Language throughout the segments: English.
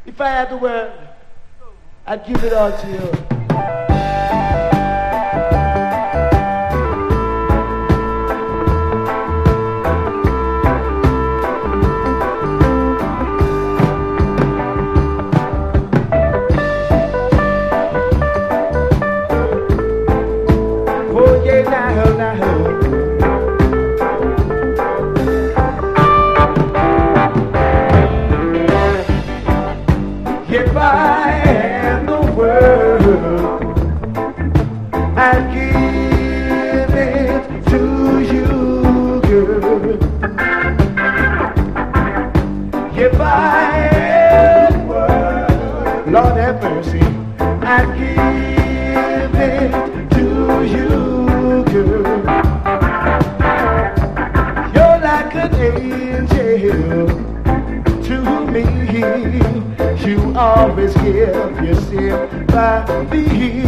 If I had the word, I'd give it all to you. Oh yeah, now. If I had the world, I'd give it to you, girl. If I had the world, Lord have mercy, I'd give it to you, girl. You're like an angel to me. You always give yourself sympathy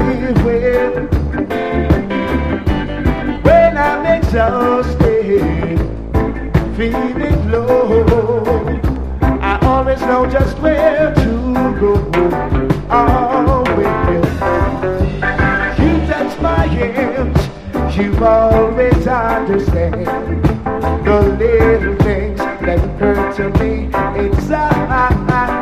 when I'm exhausted, feeling low. I always know just where to go. Always, you touch my hands. You always understand the little things that hurt to me inside.